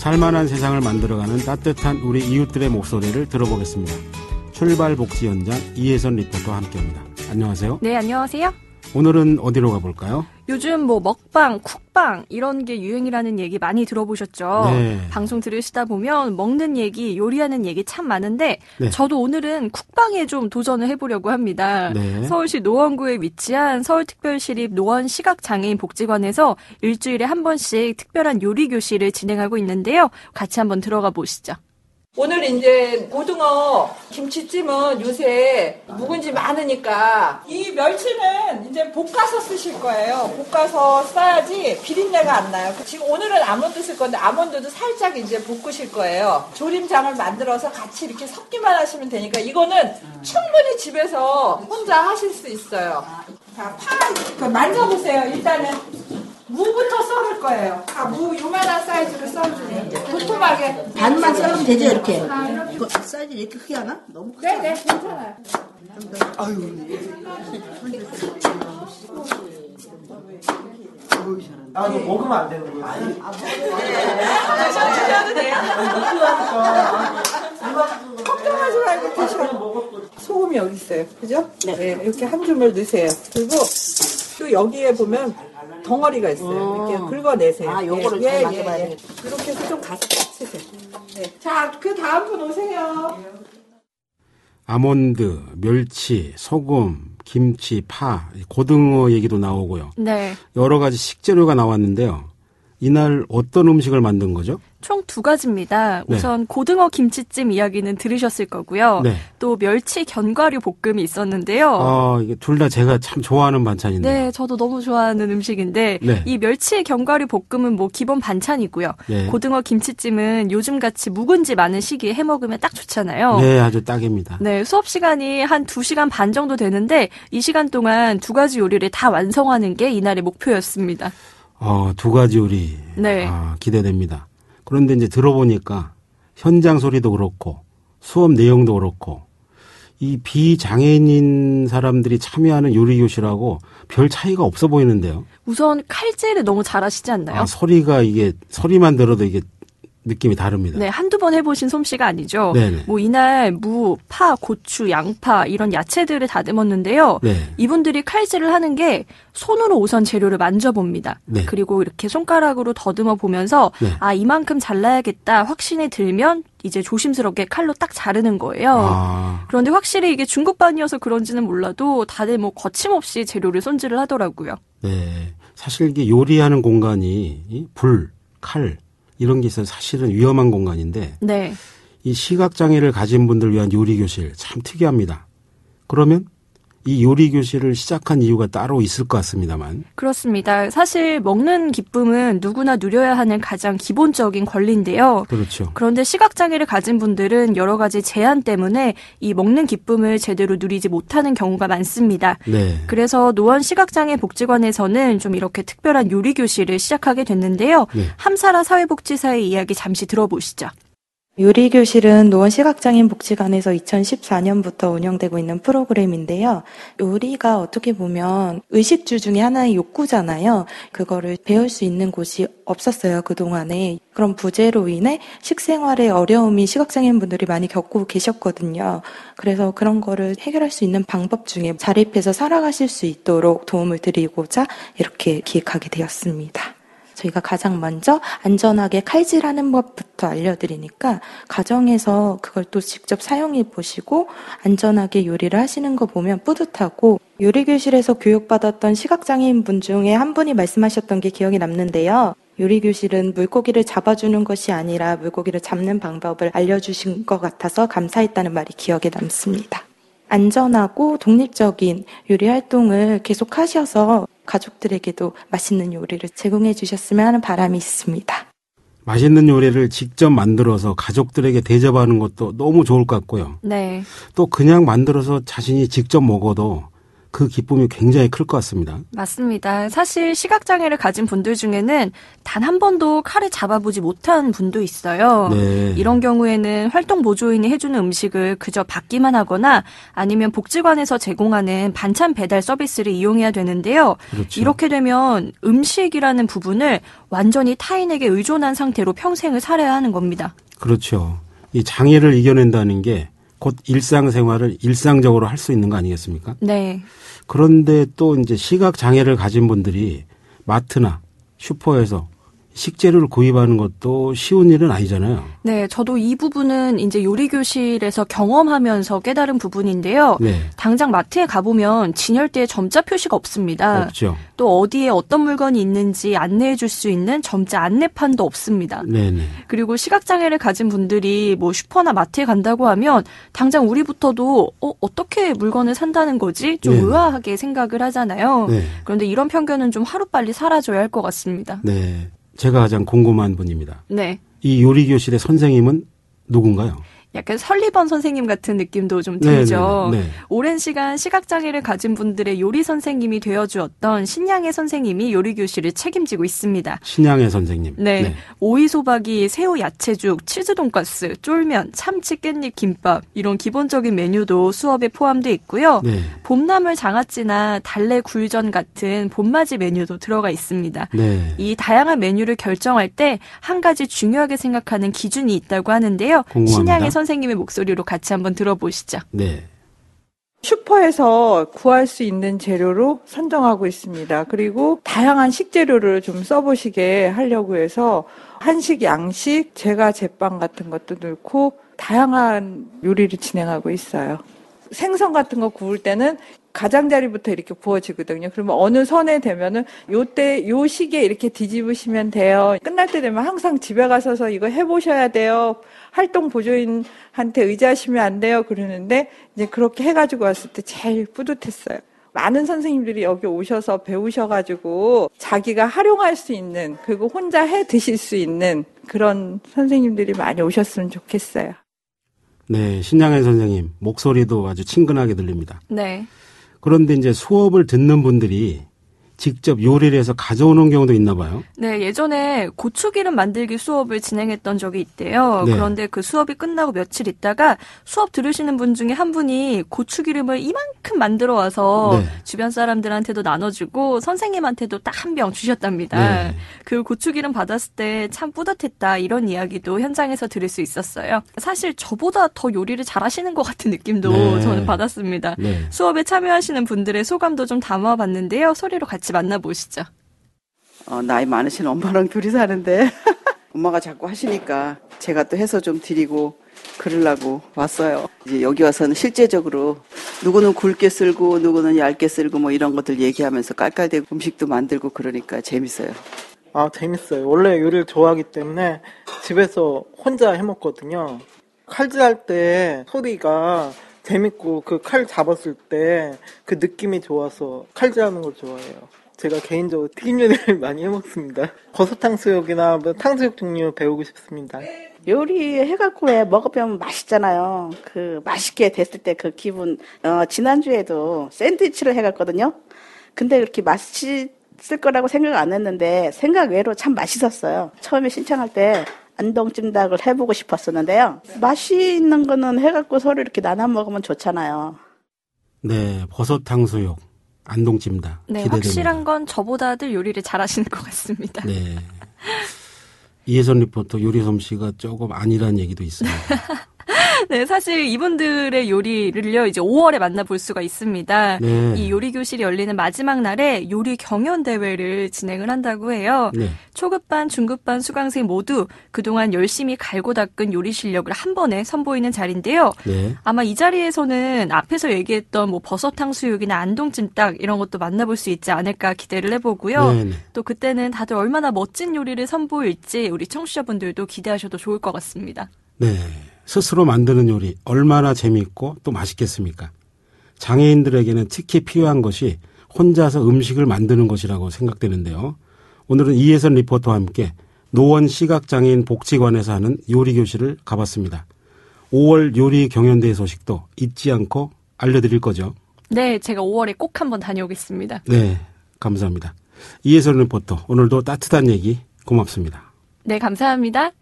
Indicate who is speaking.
Speaker 1: 살만한 세상을 만들어가는 따뜻한 우리 이웃들의 목소리를 들어보겠습니다. 출발복지연장 이혜선 리포터와 함께합니다. 안녕하세요.
Speaker 2: 네, 안녕하세요.
Speaker 1: 오늘은 어디로 가볼까요?
Speaker 2: 요즘 먹방, 쿡방 이런 게 유행이라는 얘기 많이 들어보셨죠?
Speaker 1: 네.
Speaker 2: 방송 들으시다 보면 먹는 얘기, 요리하는 얘기 참 많은데
Speaker 1: 네.
Speaker 2: 저도 오늘은 쿡방에 좀 도전을 해보려고 합니다.
Speaker 1: 네.
Speaker 2: 서울시 노원구에 위치한 서울특별시립 노원시각장애인 복지관에서 일주일에 한 번씩 특별한 요리 교실을 진행하고 있는데요. 같이 한번 들어가 보시죠.
Speaker 3: 오늘 이제 고등어 김치찜은 요새 묵은지 많으니까 이 멸치는 이제 볶아서 쓰실 거예요. 볶아서 써야지 비린내가 안 나요. 지금 오늘은 아몬드 쓸 건데 아몬드도 살짝 이제 볶으실 거예요. 조림장을 만들어서 같이 이렇게 섞기만 하시면 되니까 이거는 충분히 집에서 혼자 하실 수 있어요. 자, 파 만져보세요. 일단은 무부터 썰을 거예요. 무 요만한 사이즈로 썰어주면 도톰하게
Speaker 4: 반만 썰으면 되죠, 이렇게. 이거 사이즈 이렇게 크게 하나? 너무 크지 않아?
Speaker 3: 네네, 괜찮아요.
Speaker 4: 아유.
Speaker 5: 아, 이거 먹으면 안 되는 거예요?
Speaker 3: 드셔도 돼요? 걱정하지 말고 드셔. 소금이 여기 있어요. 그죠? 네. 이렇게 한 줌을 넣으세요. 그리고 또 여기에 보면 덩어리가 있어요. 이렇게 긁어내세요.
Speaker 4: 아, 요거를 잘 만져봐야 돼.
Speaker 3: 이렇게 해서 좀 가서 치세요. 네. 자, 그 다음 분 오세요.
Speaker 1: 아몬드, 멸치, 소금, 김치, 파, 고등어 얘기도 나오고요.
Speaker 2: 네.
Speaker 1: 여러 가지 식재료가 나왔는데요. 이날 어떤 음식을 만든 거죠?
Speaker 2: 총 2가지입니다.
Speaker 1: 네.
Speaker 2: 우선 고등어 김치찜 이야기는 들으셨을 거고요.
Speaker 1: 네.
Speaker 2: 또 멸치 견과류 볶음이 있었는데요.
Speaker 1: 이게 둘 다 제가 참 좋아하는 반찬인데요.
Speaker 2: 네, 저도 너무 좋아하는 음식인데
Speaker 1: 네.
Speaker 2: 이 멸치 견과류 볶음은 기본 반찬이고요.
Speaker 1: 네.
Speaker 2: 고등어 김치찜은 요즘같이 묵은지 많은 시기에 해먹으면 딱 좋잖아요.
Speaker 1: 네, 아주 딱입니다.
Speaker 2: 네, 수업 시간이 한 2시간 반 정도 되는데 이 시간 동안 2가지 요리를 다 완성하는 게 이날의 목표였습니다.
Speaker 1: 2가지 요리.
Speaker 2: 네.
Speaker 1: 기대됩니다. 그런데 이제 들어보니까 현장 소리도 그렇고 수업 내용도 그렇고 이 비장애인인 사람들이 참여하는 요리 교실하고 별 차이가 없어 보이는데요.
Speaker 2: 우선 칼질을 너무 잘하시지 않나요?
Speaker 1: 소리만 들어도 이게 느낌이 다릅니다.
Speaker 2: 네, 한두 번 해보신 솜씨가 아니죠.
Speaker 1: 네네.
Speaker 2: 이날 무, 파, 고추, 양파 이런 야채들을 다듬었는데요.
Speaker 1: 네.
Speaker 2: 이분들이 칼질을 하는 게 손으로 우선 재료를 만져봅니다.
Speaker 1: 네.
Speaker 2: 그리고 이렇게 손가락으로 더듬어 보면서
Speaker 1: 네.
Speaker 2: 이만큼 잘라야겠다 확신이 들면 이제 조심스럽게 칼로 딱 자르는 거예요. 그런데 확실히 이게 중국반이어서 그런지는 몰라도 다들 거침없이 재료를 손질을 하더라고요.
Speaker 1: 네. 사실 이게 요리하는 공간이 불, 칼 이런 게 있어서 사실은 위험한 공간인데
Speaker 2: 네.
Speaker 1: 이 시각장애를 가진 분들 위한 요리교실 참 특이합니다. 그러면 이 요리교실을 시작한 이유가 따로 있을 것 같습니다만.
Speaker 2: 그렇습니다. 사실 먹는 기쁨은 누구나 누려야 하는 가장 기본적인 권리인데요.
Speaker 1: 그렇죠.
Speaker 2: 그런데 시각장애를 가진 분들은 여러 가지 제한 때문에 이 먹는 기쁨을 제대로 누리지 못하는 경우가 많습니다.
Speaker 1: 네.
Speaker 2: 그래서 노원 시각장애 복지관에서는 좀 이렇게 특별한 요리교실을 시작하게 됐는데요.
Speaker 1: 네.
Speaker 2: 함사라 사회복지사의 이야기 잠시 들어보시죠.
Speaker 6: 요리교실은 노원시각장애인 복지관에서 2014년부터 운영되고 있는 프로그램인데요. 요리가 어떻게 보면 의식주 중에 하나의 욕구잖아요. 그거를 배울 수 있는 곳이 없었어요, 그동안에. 그런 부재로 인해 식생활의 어려움이 시각장애인분들이 많이 겪고 계셨거든요. 그래서 그런 거를 해결할 수 있는 방법 중에 자립해서 살아가실 수 있도록 도움을 드리고자 이렇게 기획하게 되었습니다. 저희가 가장 먼저 안전하게 칼질하는 법부터 알려드리니까 가정에서 그걸 또 직접 사용해 보시고 안전하게 요리를 하시는 거 보면 뿌듯하고, 요리교실에서 교육받았던 시각장애인분 중에 한 분이 말씀하셨던 게 기억에 남는데요. 요리교실은 물고기를 잡아주는 것이 아니라 물고기를 잡는 방법을 알려주신 것 같아서 감사했다는 말이 기억에 남습니다. 안전하고 독립적인 요리 활동을 계속 하셔서 가족들에게도 맛있는 요리를 제공해 주셨으면 하는 바람이 있습니다.
Speaker 1: 맛있는 요리를 직접 만들어서 가족들에게 대접하는 것도 너무 좋을 것 같고요.
Speaker 2: 네.
Speaker 1: 또 그냥 만들어서 자신이 직접 먹어도 그 기쁨이 굉장히 클 것 같습니다.
Speaker 2: 맞습니다. 사실 시각장애를 가진 분들 중에는 단 한 번도 칼을 잡아보지 못한 분도 있어요.
Speaker 1: 네.
Speaker 2: 이런 경우에는 활동보조인이 해주는 음식을 그저 받기만 하거나 아니면 복지관에서 제공하는 반찬 배달 서비스를 이용해야 되는데요.
Speaker 1: 그렇죠.
Speaker 2: 이렇게 되면 음식이라는 부분을 완전히 타인에게 의존한 상태로 평생을 살아야 하는 겁니다.
Speaker 1: 그렇죠. 이 장애를 이겨낸다는 게 곧 일상생활을 일상적으로 할 수 있는 거 아니겠습니까?
Speaker 2: 네.
Speaker 1: 그런데 또 이제 시각 장애를 가진 분들이 마트나 슈퍼에서 식재료를 구입하는 것도 쉬운 일은 아니잖아요.
Speaker 2: 네, 저도 이 부분은 이제 요리교실에서 경험하면서 깨달은 부분인데요.
Speaker 1: 네.
Speaker 2: 당장 마트에 가보면 진열대에 점자 표시가 없습니다.
Speaker 1: 없죠.
Speaker 2: 또 어디에 어떤 물건이 있는지 안내해 줄 수 있는 점자 안내판도 없습니다.
Speaker 1: 네네.
Speaker 2: 그리고 시각장애를 가진 분들이 뭐 슈퍼나 마트에 간다고 하면 당장 우리부터도 어떻게 물건을 산다는 거지? 좀
Speaker 1: 네.
Speaker 2: 의아하게 생각을 하잖아요.
Speaker 1: 네.
Speaker 2: 그런데 이런 편견은 좀 하루빨리 사라져야 할 것 같습니다.
Speaker 1: 네. 제가 가장 궁금한 분입니다.
Speaker 2: 네.
Speaker 1: 이 요리교실의 선생님은 누군가요?
Speaker 2: 약간 설리번 선생님 같은 느낌도 좀 들죠.
Speaker 1: 네.
Speaker 2: 오랜 시간 시각장애를 가진 분들의 요리 선생님이 되어주었던 신양의 선생님이 요리교실을 책임지고 있습니다.
Speaker 1: 신양의 선생님.
Speaker 2: 네. 오이소박이, 새우 야채죽, 치즈 돈가스, 쫄면, 참치 깻잎 김밥 이런 기본적인 메뉴도 수업에 포함되어 있고요.
Speaker 1: 네.
Speaker 2: 봄나물 장아찌나 달래 굴전 같은 봄맞이 메뉴도 들어가 있습니다.
Speaker 1: 네.
Speaker 2: 이 다양한 메뉴를 결정할 때 한 가지 중요하게 생각하는 기준이 있다고 하는데요.
Speaker 1: 궁금합니다.
Speaker 2: 신양의 선생님의 목소리로 같이 한번 들어보시죠.
Speaker 1: 네.
Speaker 3: 슈퍼에서 구할 수 있는 재료로 선정하고 있습니다. 그리고 다양한 식재료를 좀 써보시게 하려고 해서 한식, 양식, 제과 제빵 같은 것도 넣고 다양한 요리를 진행하고 있어요. 생선 같은 거 구울 때는 가장자리부터 이렇게 구워지거든요. 그러면 어느 선에 되면은 요 시기에 이렇게 뒤집으시면 돼요. 끝날 때 되면 항상 집에 가셔서 이거 해보셔야 돼요. 활동 보조인한테 의지하시면 안 돼요. 그러는데 이제 그렇게 해가지고 왔을 때 제일 뿌듯했어요. 많은 선생님들이 여기 오셔서 배우셔가지고 자기가 활용할 수 있는 그리고 혼자 해 드실 수 있는 그런 선생님들이 많이 오셨으면 좋겠어요.
Speaker 1: 네, 신양의 선생님 목소리도 아주 친근하게 들립니다.
Speaker 2: 네.
Speaker 1: 그런데 이제 수업을 듣는 분들이 직접 요리를 해서 가져오는 경우도 있나 봐요.
Speaker 2: 네, 예전에 고추기름 만들기 수업을 진행했던 적이 있대요.
Speaker 1: 네.
Speaker 2: 그런데 그 수업이 끝나고 며칠 있다가 수업 들으시는 분 중에 한 분이 고추기름을 이만큼 만들어 와서
Speaker 1: 네.
Speaker 2: 주변 사람들한테도 나눠주고 선생님한테도 딱 한 병 주셨답니다.
Speaker 1: 네.
Speaker 2: 그 고추기름 받았을 때 참 뿌듯했다 이런 이야기도 현장에서 들을 수 있었어요. 사실 저보다 더 요리를 잘하시는 것 같은 느낌도
Speaker 1: 네.
Speaker 2: 저는 받았습니다.
Speaker 1: 네.
Speaker 2: 수업에 참여하시는 분들의 소감도 좀 담아봤는데요. 소리로 같이 만나보시죠.
Speaker 7: 나이 많으신 엄마랑 둘이 사는데 엄마가 자꾸 하시니까 제가 또 해서 좀 드리고 그러려고 왔어요. 이제 여기 와서는 실제적으로 누구는 굵게 썰고 누구는 얇게 썰고 뭐 이런 것들 얘기하면서 깔깔대고 음식도 만들고 그러니까 재밌어요.
Speaker 5: 재밌어요. 원래 요리를 좋아하기 때문에 집에서 혼자 해먹거든요. 칼질할 때 소리가 재밌고 그 칼 잡았을 때 그 느낌이 좋아서 칼질하는 걸 좋아해요. 제가 개인적으로 튀김 요리를 많이 해먹습니다. 버섯 탕수육이나 뭐 탕수육 종류 배우고 싶습니다.
Speaker 4: 요리 해갖고 왜 먹으면 맛있잖아요. 그 맛있게 됐을 때 그 기분. 지난주에도 샌드위치를 해갔거든요. 근데 그렇게 맛있을 거라고 생각 안 했는데 생각 외로 참 맛있었어요. 처음에 신청할 때 안동찜닭을 해보고 싶었었는데요. 맛있는 거는 해갖고 서로 이렇게 나눠 먹으면 좋잖아요.
Speaker 1: 네, 버섯 탕수육, 안동찜닭.
Speaker 2: 네,
Speaker 1: 기대됩니다.
Speaker 2: 확실한 건 저보다들 요리를 잘하시는 것 같습니다.
Speaker 1: 네. 이혜선 리포터 요리 솜씨가 조금 아니라는 얘기도 있습니다.
Speaker 2: 네, 사실 이분들의 요리를요, 이제 5월에 만나볼 수가 있습니다.
Speaker 1: 네.
Speaker 2: 이 요리 교실이 열리는 마지막 날에 요리 경연 대회를 진행을 한다고 해요.
Speaker 1: 네.
Speaker 2: 초급반, 중급반 수강생 모두 그동안 열심히 갈고 닦은 요리 실력을 한 번에 선보이는 자리인데요.
Speaker 1: 네.
Speaker 2: 아마 이 자리에서는 앞에서 얘기했던 뭐 버섯 탕수육이나 안동찜닭 이런 것도 만나볼 수 있지 않을까 기대를 해보고요.
Speaker 1: 네, 네.
Speaker 2: 또 그때는 다들 얼마나 멋진 요리를 선보일지 우리 청취자분들도 기대하셔도 좋을 것 같습니다.
Speaker 1: 네. 스스로 만드는 요리 얼마나 재미있고 또 맛있겠습니까? 장애인들에게는 특히 필요한 것이 혼자서 음식을 만드는 것이라고 생각되는데요. 오늘은 이혜선 리포터와 함께 노원 시각장애인 복지관에서 하는 요리교실을 가봤습니다. 5월 요리 경연대회 소식도 잊지 않고 알려드릴 거죠.
Speaker 2: 네, 제가 5월에 꼭 한번 다녀오겠습니다.
Speaker 1: 네, 감사합니다. 이혜선 리포터, 오늘도 따뜻한 얘기 고맙습니다.
Speaker 2: 네, 감사합니다.